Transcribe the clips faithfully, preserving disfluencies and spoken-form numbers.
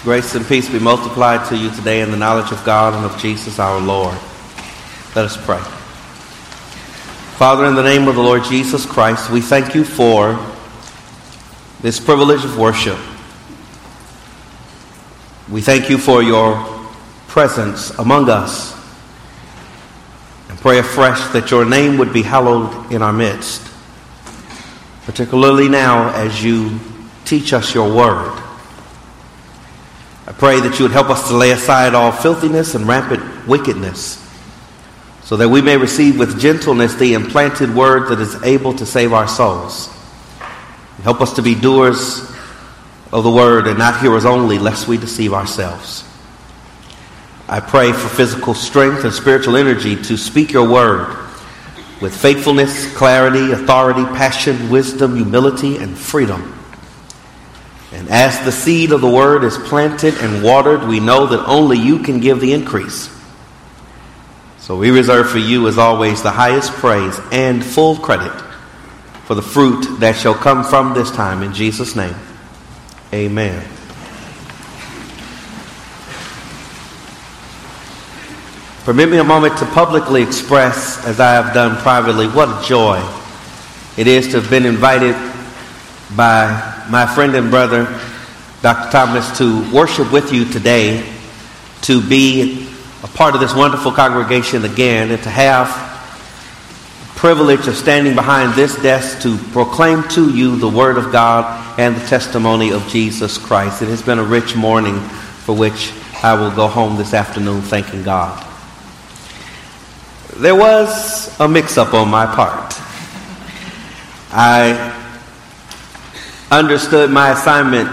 Grace and peace be multiplied to you today in the knowledge of God and of Jesus our Lord. Let us pray. Father, in the name of the Lord Jesus Christ, we thank you for this privilege of worship. We thank you for your presence among us, and pray afresh that your name would be hallowed in our midst, particularly now as you teach us your word. I pray that you would help us to lay aside all filthiness and rampant wickedness, so that we may receive with gentleness the implanted word that is able to save our souls. Help us to be doers of the word and not hearers only, lest we deceive ourselves. I pray for physical strength and spiritual energy to speak your word with faithfulness, clarity, authority, passion, wisdom, humility, and freedom. And as the seed of the word is planted and watered, we know that only you can give the increase. So we reserve for you, as always, the highest praise and full credit for the fruit that shall come from this time. In Jesus' name, amen. Permit me a moment to publicly express, as I have done privately, what a joy it is to have been invited by my friend and brother, Doctor Thomas, to worship with you today, to be a part of this wonderful congregation again, and to have the privilege of standing behind this desk to proclaim to you the Word of God and the testimony of Jesus Christ. It has been a rich morning for which I will go home this afternoon thanking God. There was a mix-up on my part. I understood my assignment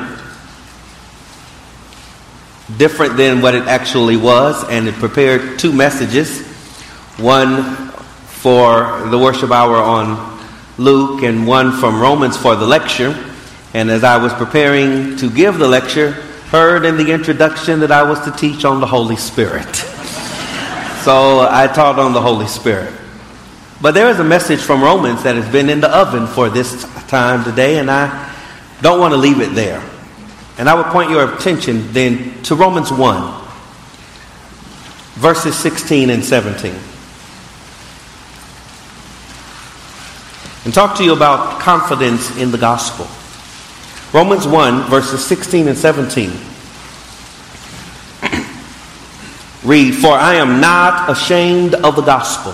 different than what it actually was, and it prepared two messages, one for the worship hour on Luke and one from Romans for the lecture. And as I was preparing to give the lecture, heard in the introduction that I was to teach on the Holy Spirit. So I taught on the Holy Spirit. But there is a message from Romans that has been in the oven for this time today, and I don't want to leave it there. And I would point your attention then to Romans one, verses sixteen and seventeen. And talk to you about confidence in the gospel. Romans one, verses sixteen and seventeen. Read, "For I am not ashamed of the gospel,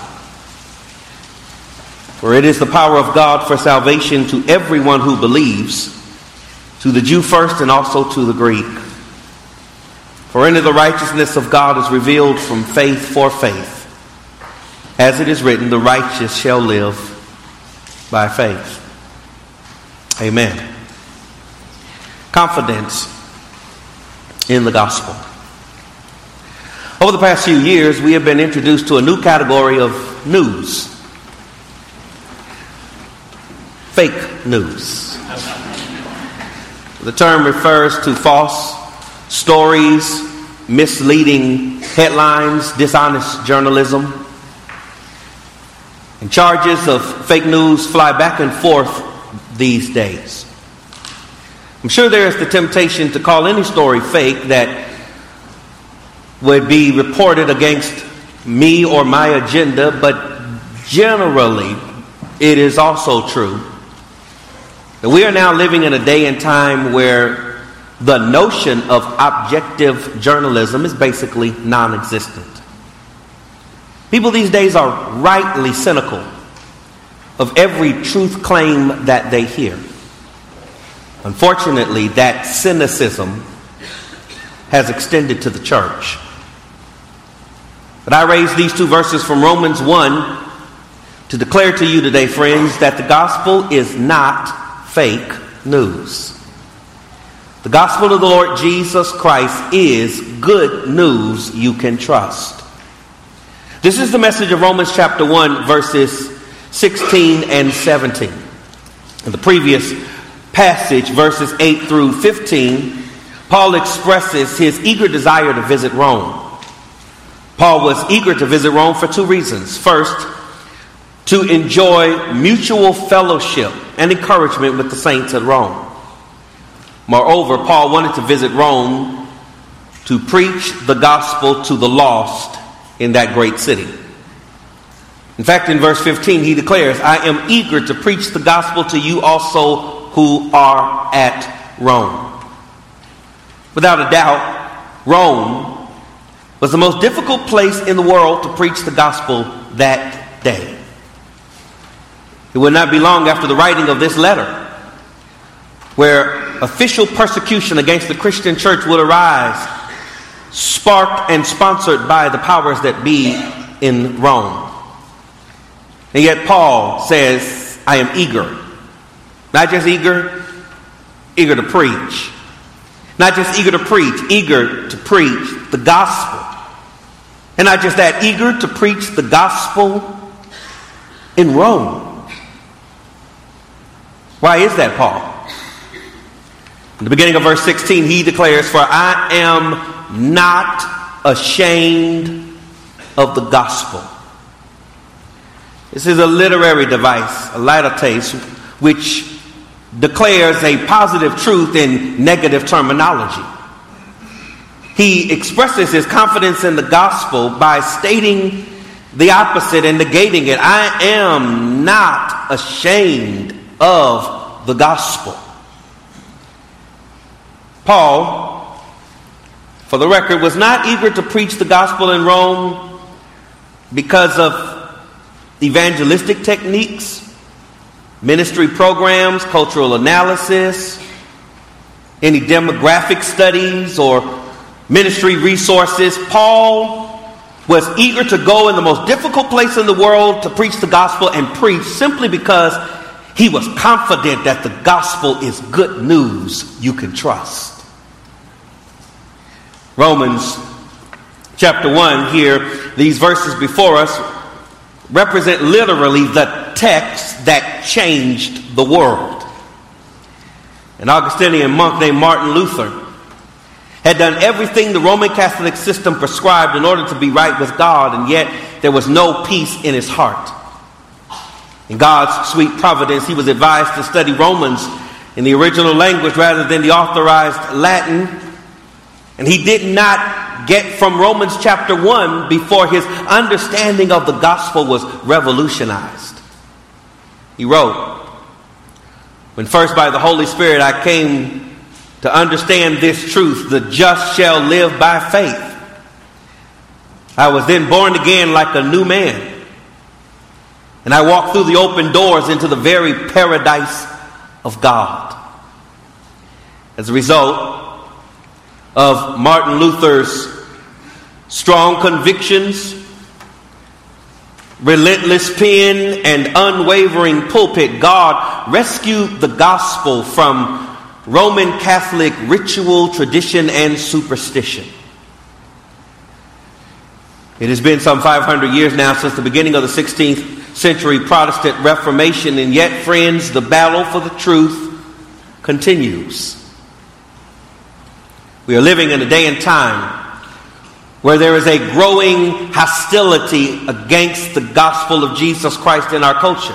for it is the power of God for salvation to everyone who believes, to the Jew first and also to the Greek. For in it the righteousness of God is revealed from faith for faith. As it is written, the righteous shall live by faith." Amen. Confidence in the gospel. Over the past few years, we have been introduced to a new category of news. Fake news. The term refers to false stories, misleading headlines, dishonest journalism. And charges of fake news fly back and forth these days. I'm sure there is the temptation to call any story fake that would be reported against me or my agenda, but generally it is also true that we are now living in a day and time where the notion of objective journalism is basically non-existent. People these days are rightly cynical of every truth claim that they hear. Unfortunately, that cynicism has extended to the church. But I raise these two verses from Romans one to declare to you today, friends, that the gospel is not fake news. The gospel of the Lord Jesus Christ is good news you can trust. This is the message of Romans chapter one, verses sixteen and seventeen. In the previous passage, verses eight through fifteen, Paul expresses his eager desire to visit Rome. Paul was eager to visit Rome for two reasons. First, to enjoy mutual fellowship and encouragement with the saints at Rome. Moreover, Paul wanted to visit Rome to preach the gospel to the lost in that great city. In fact, in verse fifteen, he declares, I am eager to preach the gospel to you also who are at Rome. Without a doubt, Rome was the most difficult place in the world to preach the gospel that day. It would not be long after the writing of this letter where official persecution against the Christian church would arise, sparked and sponsored by the powers that be in Rome. And yet Paul says, I am eager. Not just eager, eager to preach. Not just eager to preach, eager to preach the gospel. And not just that, eager to preach the gospel in Rome. Why is that, Paul? In the beginning of verse sixteen, he declares, for I am not ashamed of the gospel. This is a literary device, a latates, which declares a positive truth in negative terminology. He expresses his confidence in the gospel by stating the opposite and negating it. I am not ashamed of the gospel. Paul, for the record, was not eager to preach the gospel in Rome because of evangelistic techniques, ministry programs, cultural analysis, any demographic studies, or ministry resources. Paul was eager to go in the most difficult place in the world to preach the gospel and preach simply because he was confident that the gospel is good news you can trust. Romans chapter one here, these verses before us, represent literally the text that changed the world. An Augustinian monk named Martin Luther had done everything the Roman Catholic system prescribed in order to be right with God, and yet there was no peace in his heart. In God's sweet providence, he was advised to study Romans in the original language rather than the authorized Latin, and he did not get from Romans chapter one before his understanding of the gospel was revolutionized. He wrote, when first by the Holy Spirit I came to understand this truth, the just shall live by faith. I was then born again like a new man, and I walked through the open doors into the very paradise of God. As a result of Martin Luther's strong convictions, relentless pen, and unwavering pulpit, God rescued the gospel from Roman Catholic ritual, tradition, and superstition. It has been some five hundred years now since the beginning of the sixteenth century Protestant Reformation, and yet, friends, the battle for the truth continues. We are living in a day and time where there is a growing hostility against the gospel of Jesus Christ in our culture.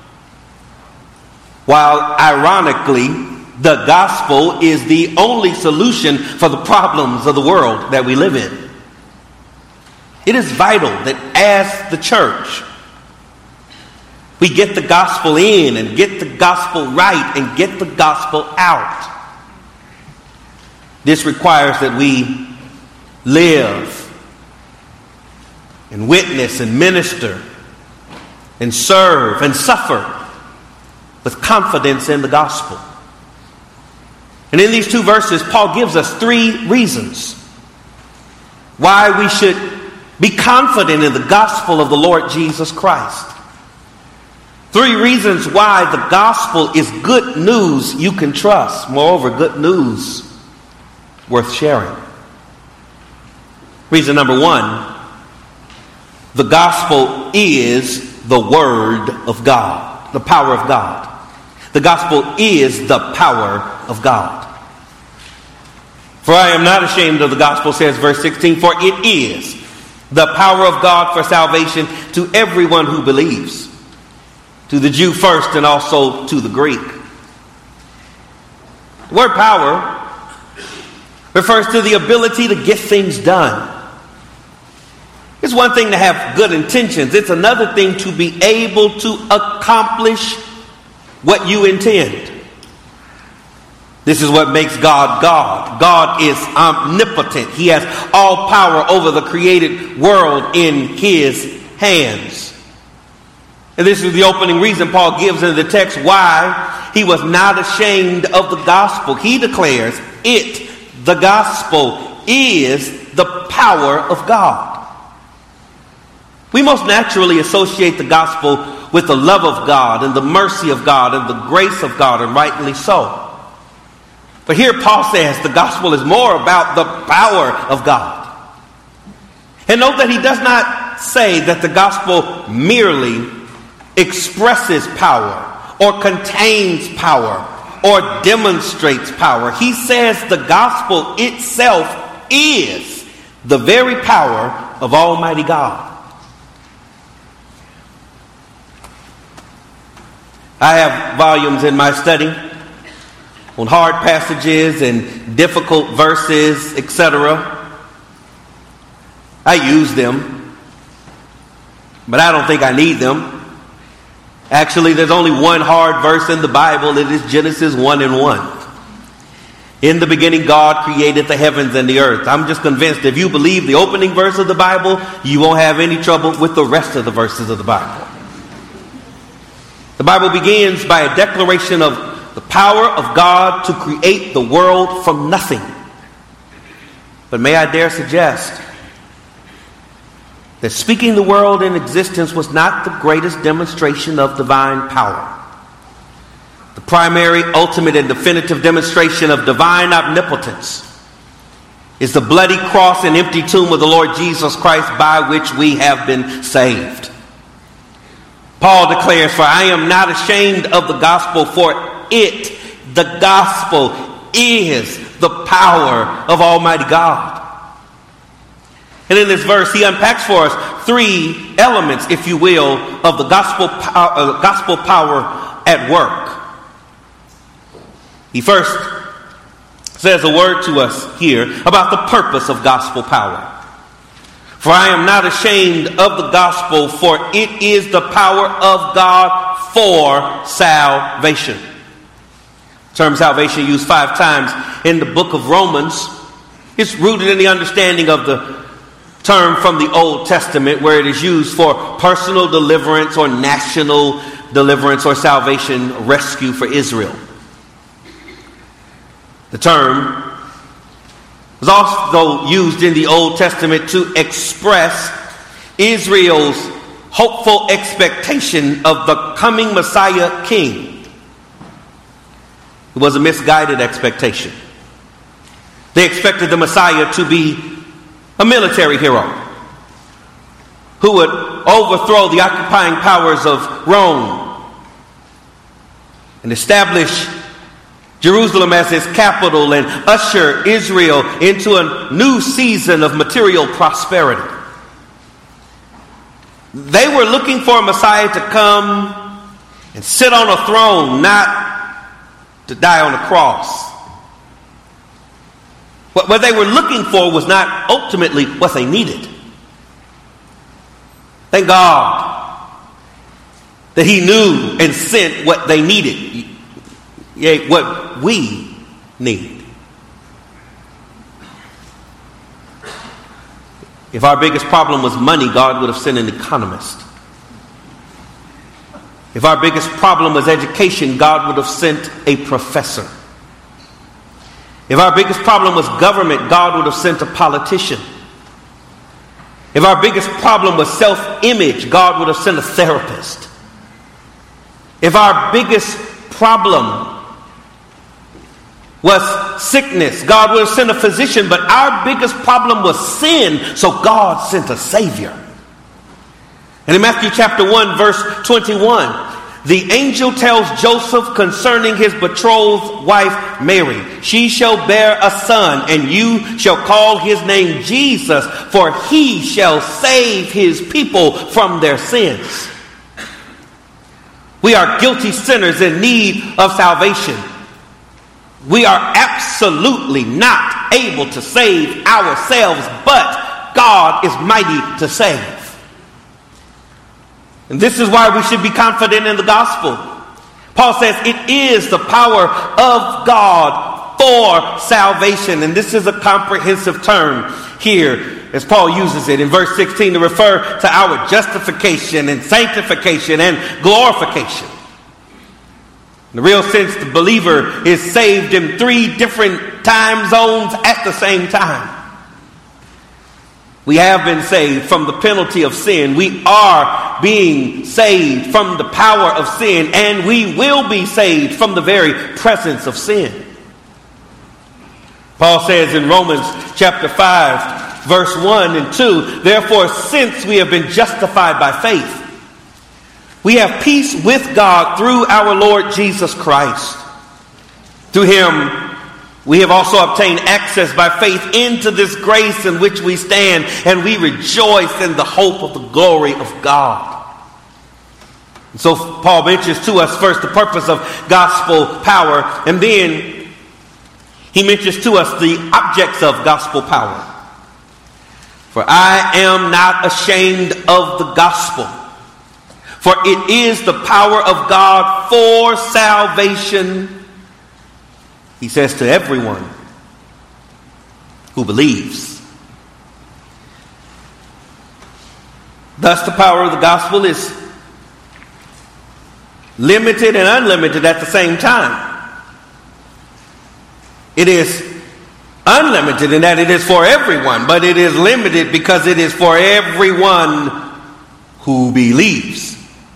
While ironically, the gospel is the only solution for the problems of the world that we live in. It is vital that as the church, we get the gospel in and get the gospel right and get the gospel out. This requires that we live and witness and minister and serve and suffer with confidence in the gospel. And in these two verses, Paul gives us three reasons why we should be confident in the gospel of the Lord Jesus Christ. Three reasons why the gospel is good news you can trust. Moreover, good news worth sharing. Reason number one, the gospel is the word of God, the power of God. The gospel is the power of God. For I am not ashamed of the gospel, says verse sixteen, for it is the power of God for salvation to everyone who believes, to the Jew first and also to the Greek. The word power refers to the ability to get things done. It's one thing to have good intentions. It's another thing to be able to accomplish what you intend. This is what makes God God. God is omnipotent. He has all power over the created world in his hands. And this is the opening reason Paul gives in the text why he was not ashamed of the gospel. He declares it, the gospel, is the power of God. We most naturally associate the gospel with the love of God and the mercy of God and the grace of God, and rightly so. But here Paul says the gospel is more about the power of God. And note that he does not say that the gospel merely expresses power or contains power or demonstrates power. He says the gospel itself is the very power of Almighty God. I have volumes in my study on hard passages and difficult verses, et cetera. I use them, but I don't think I need them. Actually, there's only one hard verse in the Bible. It is Genesis one and one. In the beginning, God created the heavens and the earth. I'm just convinced if you believe the opening verse of the Bible, you won't have any trouble with the rest of the verses of the Bible. The Bible begins by a declaration of the power of God to create the world from nothing. But may I dare suggest that speaking the world in existence was not the greatest demonstration of divine power. The primary, ultimate, and definitive demonstration of divine omnipotence is the bloody cross and empty tomb of the Lord Jesus Christ, by which we have been saved. Paul declares, "For I am not ashamed of the gospel, for it, the gospel, is the power of Almighty God." And in this verse, he unpacks for us three elements, if you will, of the gospel, uh, gospel power at work. He first says a word to us here about the purpose of gospel power. "For I am not ashamed of the gospel, for it is the power of God for salvation." The term salvation used five times in the book of Romans. It's rooted in the understanding of the term from the Old Testament, where it is used for personal deliverance or national deliverance or salvation, rescue for Israel. The term was also used in the Old Testament to express Israel's hopeful expectation of the coming Messiah king. It was a misguided expectation. They expected the Messiah to be a military hero who would overthrow the occupying powers of Rome and establish Jerusalem as his capital and usher Israel into a new season of material prosperity. They were looking for a Messiah to come and sit on a throne, not to die on a cross. What, what they were looking for was not ultimately what they needed. Thank God that he knew and sent what they needed. Yea, what we need. If our biggest problem was money, God would have sent an economist. If our biggest problem was education, God would have sent a professor. If our biggest problem was government, God would have sent a politician. If our biggest problem was self-image, God would have sent a therapist. If our biggest problem was sickness, God would have sent a physician. But our biggest problem was sin, so God sent a Savior. And in Matthew chapter one, verse twenty-one, the angel tells Joseph concerning his betrothed wife Mary, "She shall bear a son, and you shall call his name Jesus, for he shall save his people from their sins." We are guilty sinners in need of salvation. We are absolutely not able to save ourselves, but God is mighty to save. And this is why we should be confident in the gospel. Paul says it is the power of God for salvation. And this is a comprehensive term here, as Paul uses it in verse sixteen, to refer to our justification and sanctification and glorification. In the real sense, the believer is saved in three different time zones at the same time. We have been saved from the penalty of sin. We are being saved from the power of sin, and we will be saved from the very presence of sin. Paul says in Romans chapter five, verse one and two, therefore, since we have been justified by faith, we have peace with God through our Lord Jesus Christ. Through him, we have also obtained access by faith into this grace in which we stand, and we rejoice in the hope of the glory of God. And so Paul mentions to us first the purpose of gospel power, and then he mentions to us the objects of gospel power. For I am not ashamed of the gospel, for it is the power of God for salvation, he says, to everyone who believes. Thus, the power of the gospel is limited and unlimited at the same time. It is unlimited in that it is for everyone, but it is limited because it is for everyone who believes.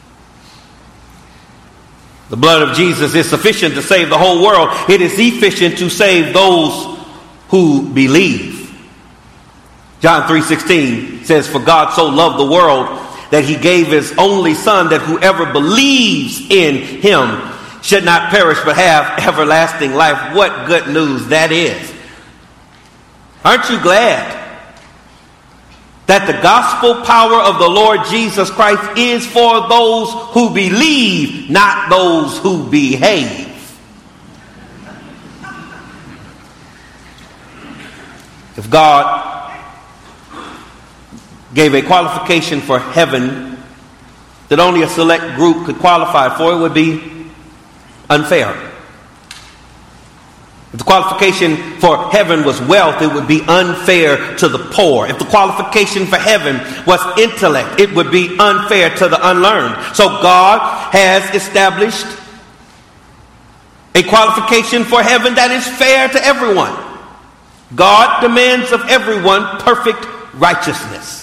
The blood of Jesus is sufficient to save the whole world. It is efficient to save those who believe. John three sixteen says, for God so loved the world that he gave his only son, that whoever believes in him should not perish but have everlasting life. What good news that is. Aren't you glad that the gospel power of the Lord Jesus Christ is for those who believe, not those who behave? If God gave a qualification for heaven that only a select group could qualify for, it would be unfair. If the qualification for heaven was wealth, it would be unfair to the poor. If the qualification for heaven was intellect, it would be unfair to the unlearned. So God has established a qualification for heaven that is fair to everyone. God demands of everyone perfect righteousness.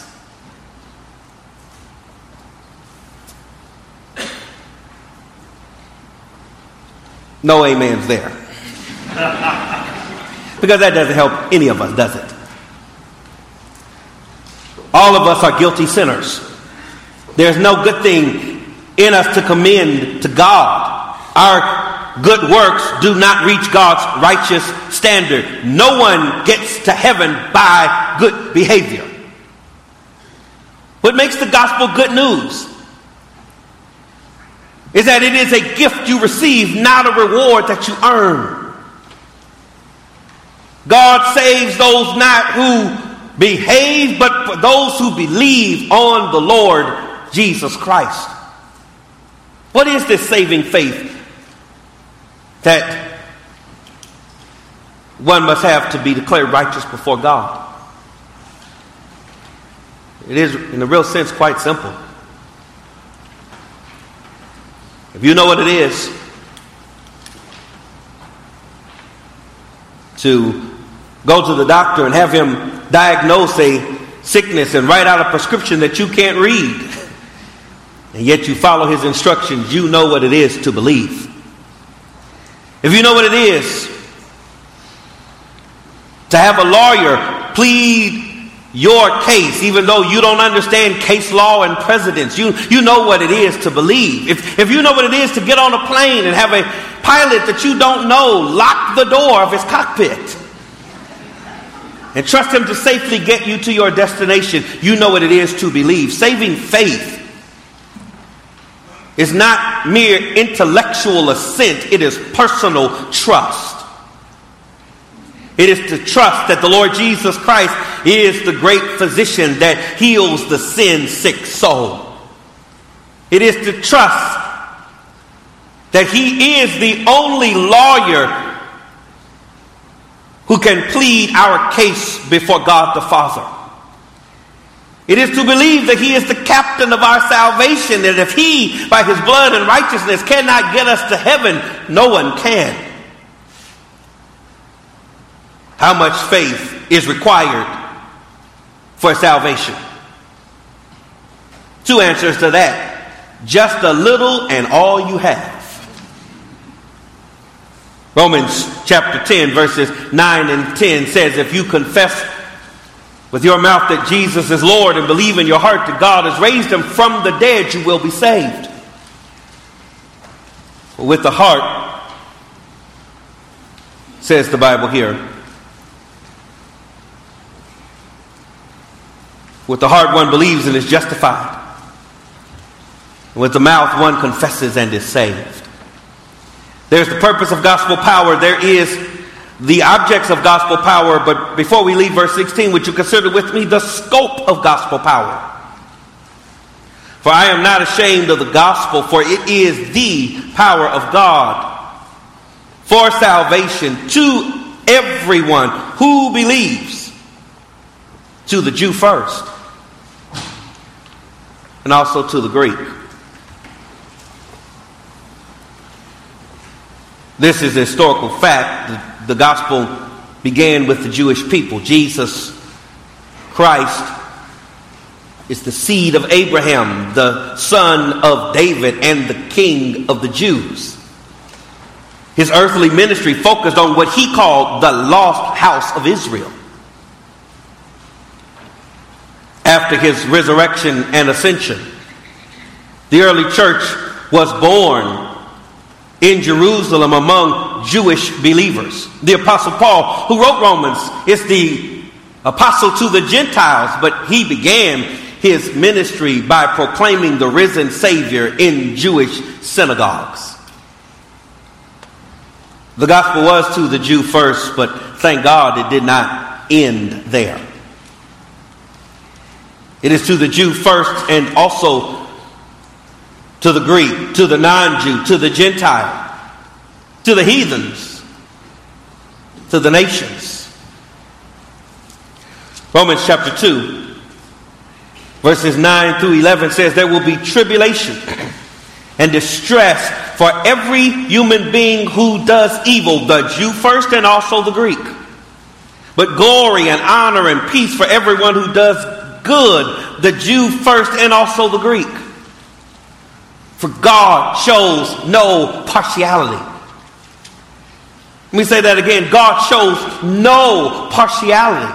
No amens there. Because that doesn't help any of us, does it? All of us are guilty sinners. There's no good thing in us to commend to God. Our good works do not reach God's righteous standard. No one gets to heaven by good behavior. What makes the gospel good news is that it is a gift you receive, not a reward that you earn. God saves those not who behave, but for those who believe on the Lord Jesus Christ. What is this saving faith that one must have to be declared righteous before God? It is, in a real sense, quite simple. If you know what it is to go to the doctor and have him diagnose a sickness and write out a prescription that you can't read, and yet you follow his instructions, you know what it is to believe. If you know what it is to have a lawyer plead your case, even though you don't understand case law and precedents, you, you know what it is to believe. If, if you know what it is to get on a plane and have a pilot that you don't know lock the door of his cockpit and trust him to safely get you to your destination, you know what it is to believe. Saving faith is not mere intellectual assent, it is personal trust. It is to trust that the Lord Jesus Christ is the great physician that heals the sin-sick soul. It is to trust that he is the only lawyer who can plead our case before God the Father. It is to believe that he is the captain of our salvation, that if he, by his blood and righteousness, cannot get us to heaven, no one can. How much faith is required for salvation? Two answers to that. Just a little and all you have. Romans chapter ten verses nine and ten says, if you confess with your mouth that Jesus is Lord and believe in your heart that God has raised him from the dead, you will be saved. With the heart, says the Bible here, with the heart one believes and is justified. With the mouth one confesses and is saved. There's the purpose of gospel power. There is the objects of gospel power. But before we leave verse sixteen, would you consider with me the scope of gospel power? For I am not ashamed of the gospel, for it is the power of God for salvation to everyone who believes, to the Jew first, and also to the Greek. This is a historical fact. The, the gospel began with the Jewish people. Jesus Christ is the seed of Abraham, the son of David, and the king of the Jews. His earthly ministry focused on what he called the lost house of Israel. After his resurrection and ascension, the early church was born in Jerusalem among Jewish believers. The Apostle Paul, who wrote Romans, is the apostle to the Gentiles, but he began his ministry by proclaiming the risen Savior in Jewish synagogues. The gospel was to the Jew first, but thank God it did not end there. It is to the Jew first and also to the Greek, to the non-Jew, to the Gentile, to the heathens, to the nations. Romans chapter two, verses nine through eleven says, there will be tribulation and distress for every human being who does evil, the Jew first and also the Greek. But glory and honor and peace for everyone who does good, the Jew first and also the Greek. For God shows no partiality. Let me say that again. God shows no partiality.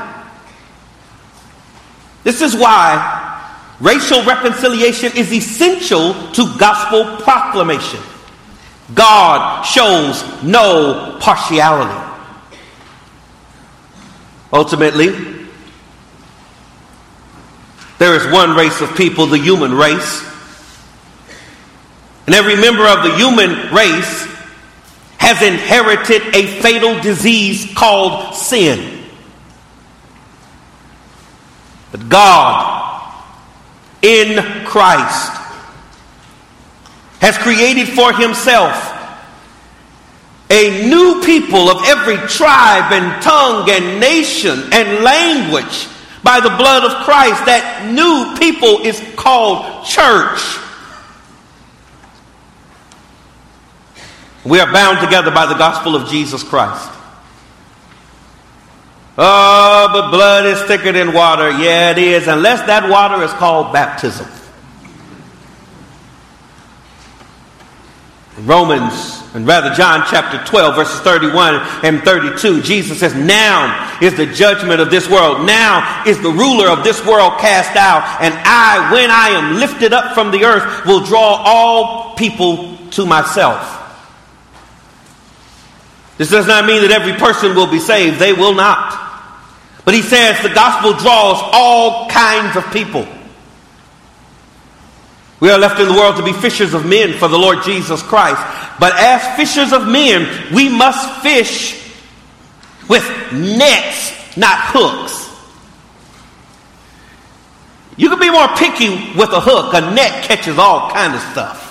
This is why racial reconciliation is essential to gospel proclamation. God shows no partiality. Ultimately, there is one race of people, the human race. And every member of the human race has inherited a fatal disease called sin. But God, in Christ, has created for himself a new people of every tribe and tongue and nation and language by the blood of Christ. That new people is called church. We are bound together by the gospel of Jesus Christ. Oh, but blood is thicker than water. Yeah, it is, unless that water is called baptism. Romans, and rather John chapter twelve, verses thirty-one and thirty-two, Jesus says, now is the judgment of this world. Now is the ruler of this world cast out. And I, when I am lifted up from the earth, will draw all people to myself. This does not mean that every person will be saved. They will not. But he says the gospel draws all kinds of people. We are left in the world to be fishers of men for the Lord Jesus Christ. But as fishers of men, we must fish with nets, not hooks. You can be more picky with a hook. A net catches all kind of stuff.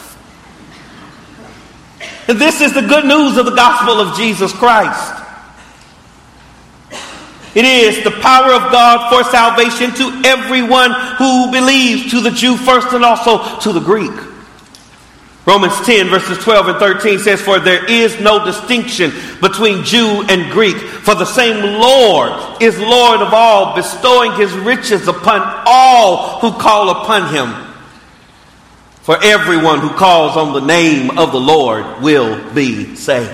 And this is the good news of the gospel of Jesus Christ. It is the power of God for salvation to everyone who believes, to the Jew first and also to the Greek. Romans ten verses twelve and thirteen says, "For there is no distinction between Jew and Greek, for the same Lord is Lord of all, bestowing his riches upon all who call upon him. For everyone who calls on the name of the Lord will be saved."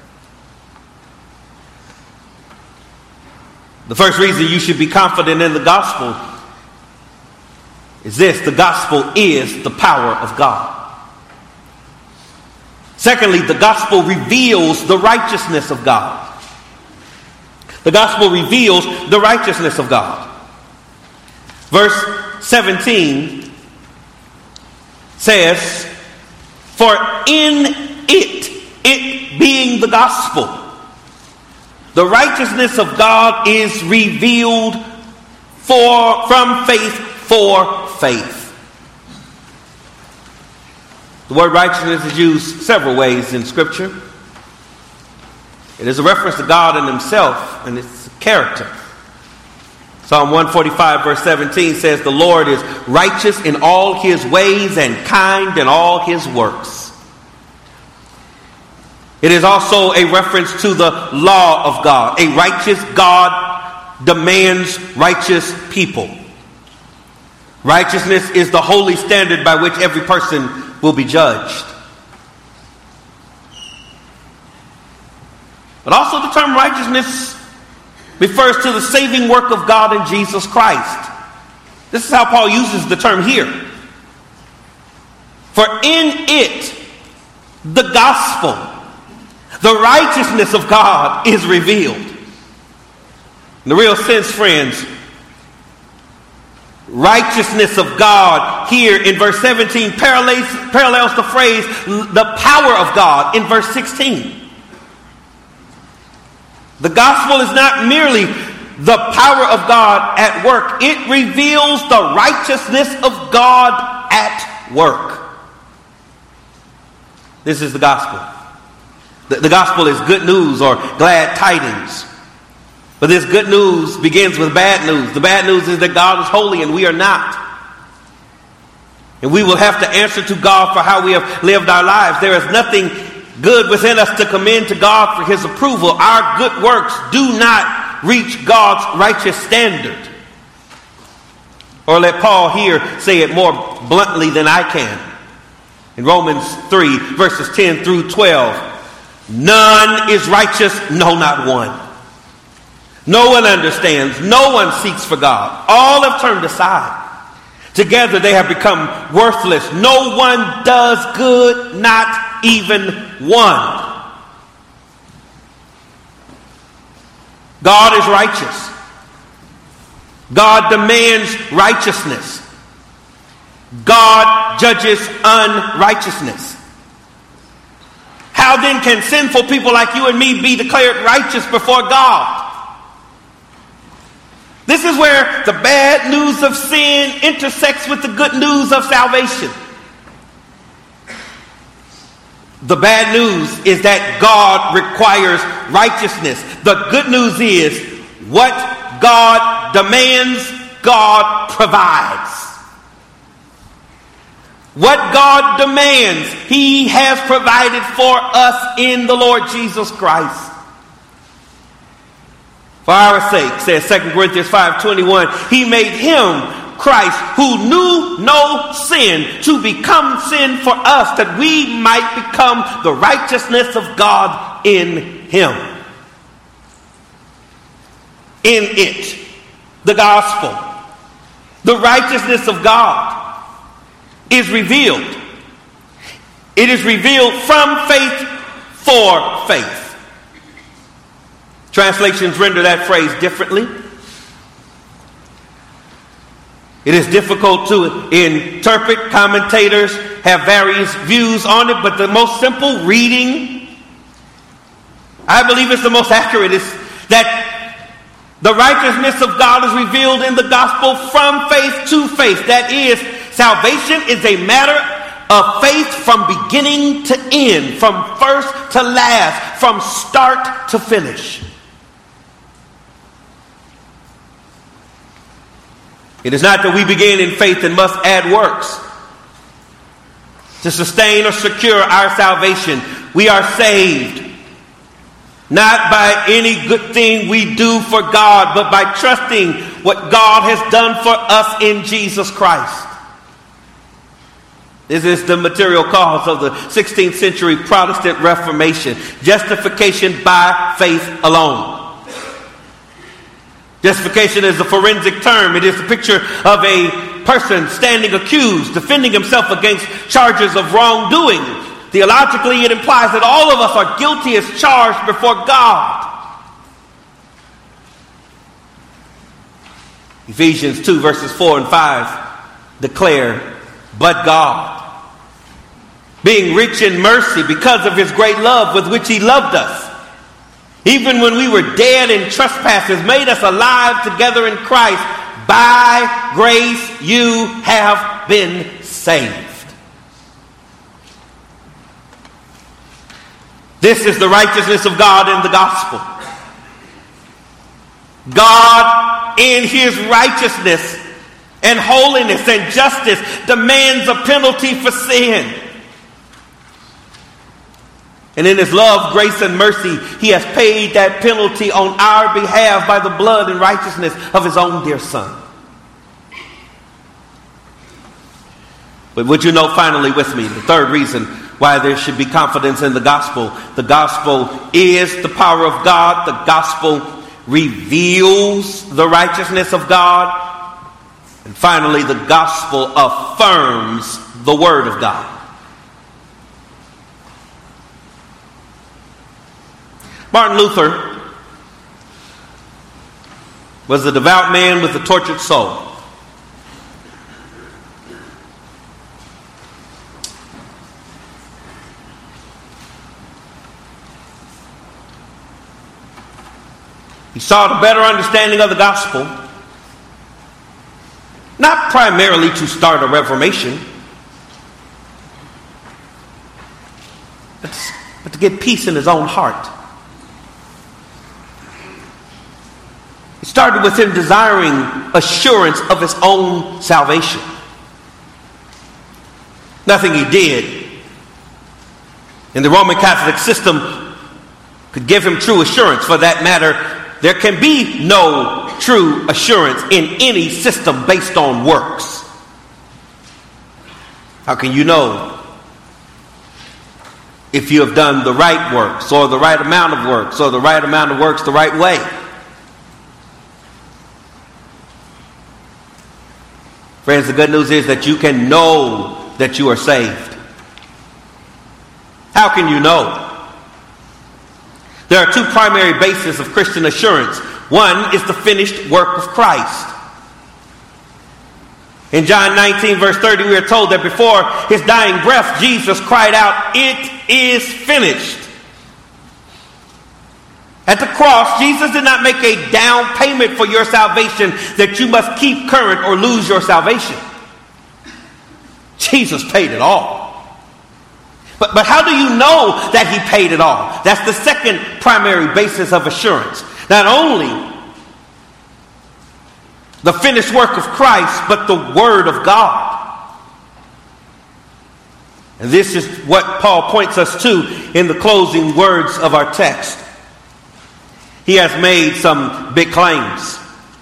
The first reason you should be confident in the gospel is this: the gospel is the power of God. Secondly, the gospel reveals the righteousness of God. The gospel reveals the righteousness of God. Verse seventeen says, "For in it, it being the gospel, the righteousness of God is revealed for from faith for faith." The word righteousness is used several ways in Scripture. It is a reference to God and himself and its character. Psalm one forty-five verse seventeen says, "The Lord is righteous in all his ways and kind in all his works." It is also a reference to the law of God. A righteous God demands righteous people. Righteousness is the holy standard by which every person will be judged. But also the term righteousness refers to the saving work of God in Jesus Christ. This is how Paul uses the term here. "For in it, the gospel, the righteousness of God is revealed." In the real sense, friends, righteousness of God here in verse seventeen parallels, parallels the phrase the power of God in verse sixteen. The gospel is not merely the power of God at work. It reveals the righteousness of God at work. This is the gospel. The, the gospel is good news or glad tidings. But this good news begins with bad news. The bad news is that God is holy and we are not. And we will have to answer to God for how we have lived our lives. There is nothing good within us to commend to God for his approval. Our good works do not reach God's righteous standard. Or let Paul here say it more bluntly than I can. In Romans three, verses ten through twelve, "None is righteous, no, not one. No one understands. No one seeks for God. All have turned aside. Together they have become worthless. No one does good, not even one." God is righteous. God demands righteousness. God judges unrighteousness. How then can sinful people like you and me be declared righteous before God? This is where the bad news of sin intersects with the good news of salvation. The bad news is that God requires righteousness. The good news is what God demands, God provides. What God demands, he has provided for us in the Lord Jesus Christ. For our sake, says Second Corinthians five twenty-one, he made him, Christ, who knew no sin, to become sin for us, that we might become the righteousness of God in him. In it, the gospel, the righteousness of God is revealed. It is revealed from faith for faith. Translations render that phrase differently. It is difficult to interpret. Commentators have various views on it, but the most simple reading, I believe it's the most accurate, is That the righteousness of God is revealed in the gospel from faith to faith. That is, salvation is a matter of faith from beginning to end, from first to last, from start to finish. It is not that we begin in faith and must add works to sustain or secure our salvation. We are saved not by any good thing we do for God, but by trusting what God has done for us in Jesus Christ. This is the material cause of the sixteenth century Protestant Reformation. Justification by faith alone. Justification is a forensic term. It is a picture of a person standing accused, defending himself against charges of wrongdoing. Theologically, it implies that all of us are guilty as charged before God. Ephesians two verses four and five declare, but God, being rich in mercy because of his great love with which he loved us, even when we were dead in trespasses, made us alive together in Christ. By grace you have been saved. This is the righteousness of God in the gospel. God, in his righteousness and holiness and justice, demands a penalty for sin. And in his love, grace, and mercy, he has paid that penalty on our behalf by the blood and righteousness of his own dear Son. But would you know finally with me the third reason why there should be confidence in the gospel? The gospel is the power of God. The gospel reveals the righteousness of God. And finally, the gospel affirms the word of God. Martin Luther was a devout man with a tortured soul. He sought a better understanding of the gospel, not primarily to start a reformation, but to, but to get peace in his own heart. It started with him desiring assurance of his own salvation. Nothing he did in the Roman Catholic system could give him true assurance. For that matter, there can be no true assurance in any system based on works. How can you know if you have done the right works, or the right amount of works, or the right amount of works the right way? Friends, the good news is that you can know that you are saved. How can you know? There are two primary bases of Christian assurance. One is the finished work of Christ. In John nineteen, verse thirty, we are told that before his dying breath, Jesus cried out, "It is finished." At the cross, Jesus did not make a down payment for your salvation that you must keep current or lose your salvation. Jesus paid it all. But, but how do you know that he paid it all? That's the second primary basis of assurance. Not only the finished work of Christ, but the word of God. And this is what Paul points us to in the closing words of our text. He has made some big claims.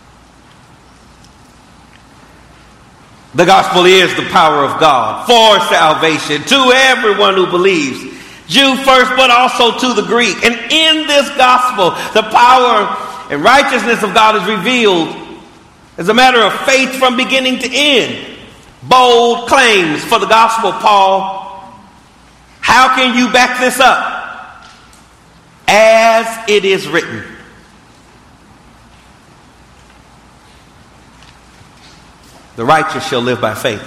The gospel is the power of God for salvation to everyone who believes, Jew first, but also to the Greek. And in this gospel, the power and righteousness of God is revealed as a matter of faith from beginning to end. Bold claims for the gospel, Paul. How can you back this up? As it is written. The righteous shall live by faith.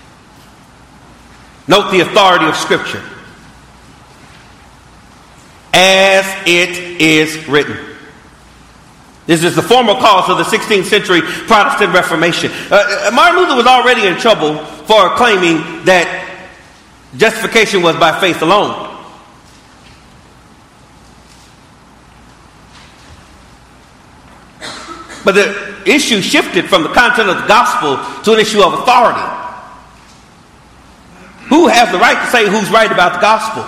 Note the authority of Scripture. as it is written. This is the formal cause of the sixteenth century Protestant Reformation. Uh, Martin Luther was already in trouble for claiming that justification was by faith alone. But the issue shifted from the content of the gospel to an issue of authority. Who has the right to say who's right about the gospel?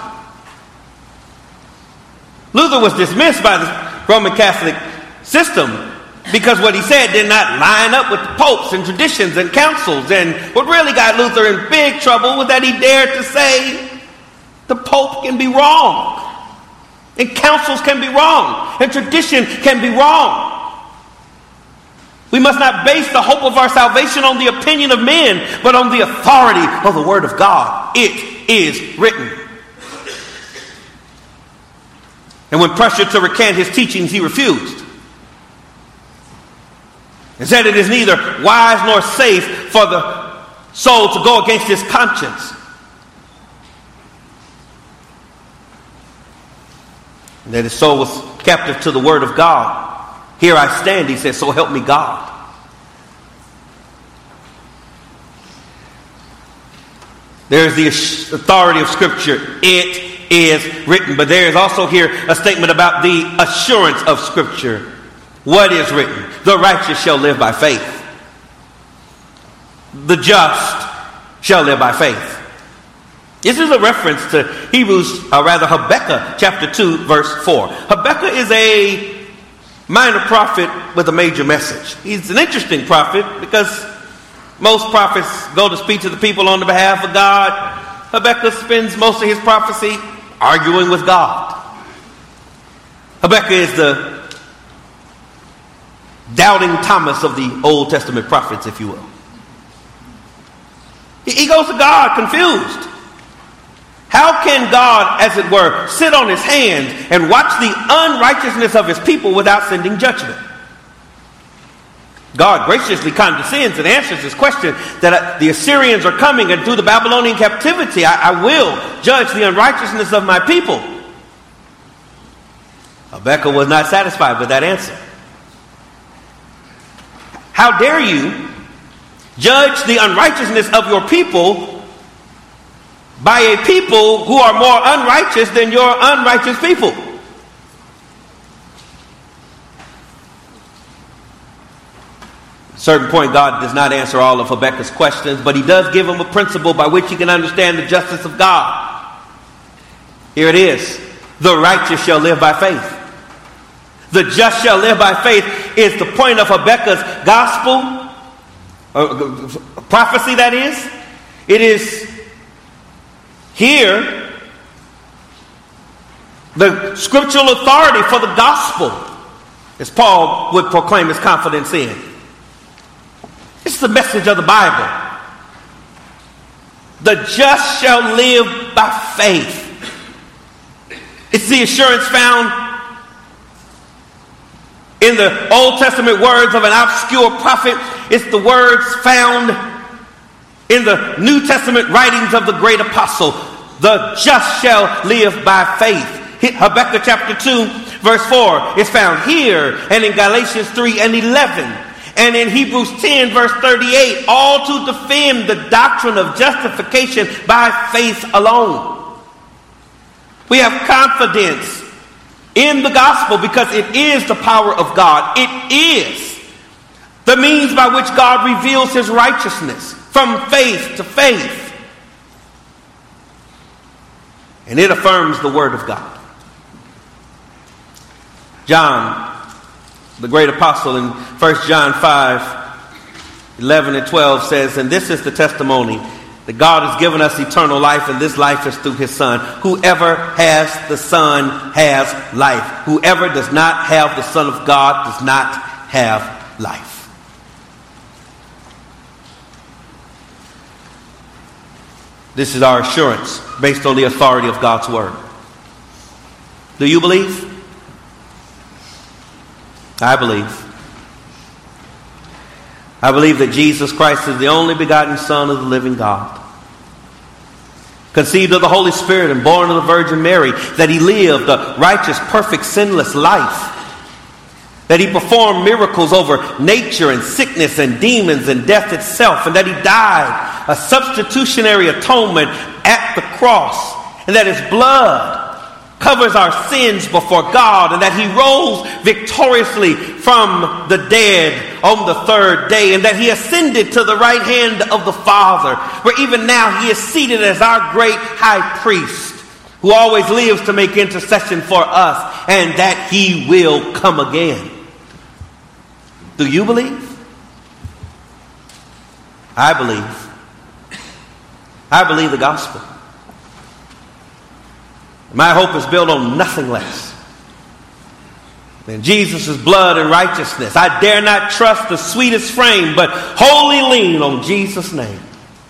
Luther was dismissed by the Roman Catholic system because what he said did not line up with the popes and traditions and councils. And what really got Luther in big trouble was that he dared to say the pope can be wrong, and councils can be wrong, and tradition can be wrong. We must not base the hope of our salvation on the opinion of men, but on the authority of the Word of God. It is written. And when pressured to recant his teachings, he refused. And said it is neither wise nor safe for the soul to go against his conscience. And that his soul was captive to the Word of God. Here I stand, he says, so help me God. There is the authority of Scripture. It is written. But there is also here a statement about the assurance of Scripture. What is written? The righteous shall live by faith. The just shall live by faith. This is a reference to Hebrews, or rather Habakkuk chapter two, verse four. Habakkuk is a minor prophet with a major message. He's an interesting prophet because most prophets go to speak to the people on the behalf of God. Habakkuk spends most of his prophecy arguing with God. Habakkuk is the doubting Thomas of the Old Testament prophets, if you will. He goes to God confused. How can God, as it were, sit on his hand and watch the unrighteousness of his people without sending judgment? God graciously condescends and answers this question that the Assyrians are coming, and through the Babylonian captivity I, I will judge the unrighteousness of my people. Habakkuk was not satisfied with that answer. How dare you judge the unrighteousness of your people by a people who are more unrighteous than your unrighteous people? At a certain point, God does not answer all of Habakkuk's questions, but he does give him a principle by which he can understand the justice of God. Here it is. The righteous shall live by faith. The just shall live by faith is the point of Habakkuk's gospel, uh, prophecy that is. It is here the scriptural authority for the gospel, as Paul would proclaim his confidence in. It's the message of the Bible. The just shall live by faith. It's the assurance found in the Old Testament words of an obscure prophet. It's the words found in the New Testament writings of the great apostle. The just shall live by faith. Habakkuk chapter two, verse four is found here, and in Galatians three and eleven, and in Hebrews ten, verse thirty-eight, all to defend the doctrine of justification by faith alone. We have confidence in the gospel because it is the power of God. It is the means by which God reveals his righteousness from faith to faith. And it affirms the word of God. John, the great apostle, in First John five, eleven and twelve says, and this is the testimony that God has given us eternal life, and this life is through his Son. Whoever has the Son has life. Whoever does not have the Son of God does not have life. This is our assurance based on the authority of God's word. Do you believe? I believe. I believe that Jesus Christ is the only begotten Son of the living God. conceived of the Holy Spirit and born of the Virgin Mary, that he lived a righteous, perfect, sinless life, that he performed miracles over nature and sickness and demons and death itself, and that he died a substitutionary atonement at the cross, and that his blood covers our sins before God, and that he rose victoriously from the dead on the third day, and that he ascended to the right hand of the Father, where even now he is seated as our great high priest, who always lives to make intercession for us, and that he will come again. Do you believe? I believe. I believe the gospel. My hope is built on nothing less than Jesus' blood and righteousness. I dare not trust the sweetest frame, but wholly lean on Jesus' name.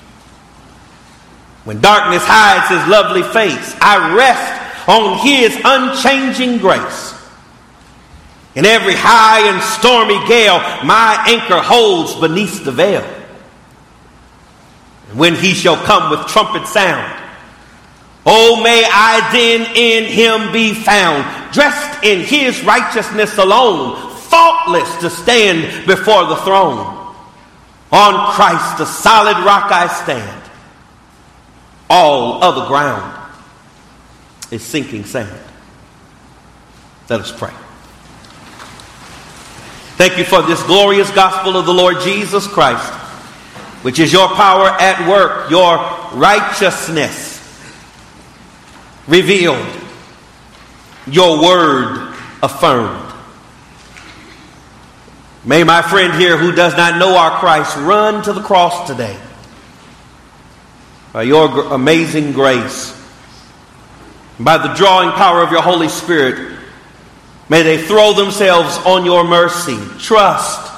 When darkness hides his lovely face, I rest on his unchanging grace. In every high and stormy gale, my anchor holds beneath the veil. And when he shall come with trumpet sound, oh, may I then in him be found, dressed in his righteousness alone, faultless to stand before the throne. On Christ, the solid rock I stand. All other ground is sinking sand. Let us pray. Thank you for this glorious gospel of the Lord Jesus Christ, which is your power at work, your righteousness revealed, your word affirmed. May my friend here who does not know our Christ run to the cross today. By your gr- amazing grace, by the drawing power of your Holy Spirit, may they throw themselves on your mercy, trust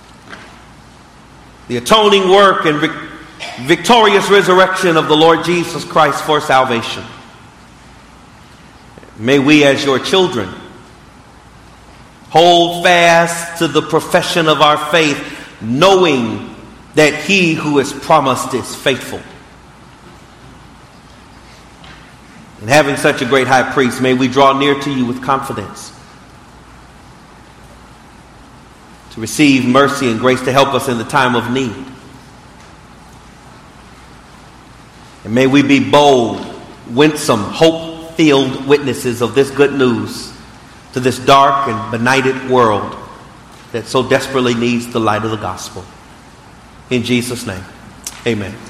the atoning work and vic- victorious resurrection of the Lord Jesus Christ for salvation. May we, as your children, hold fast to the profession of our faith, knowing that he who has promised is faithful. And having such a great high priest, may we draw near to you with confidence, to receive mercy and grace to help us in the time of need. And may we be bold, winsome, hope-filled witnesses of this good news to this dark and benighted world that so desperately needs the light of the gospel. In Jesus' name, amen.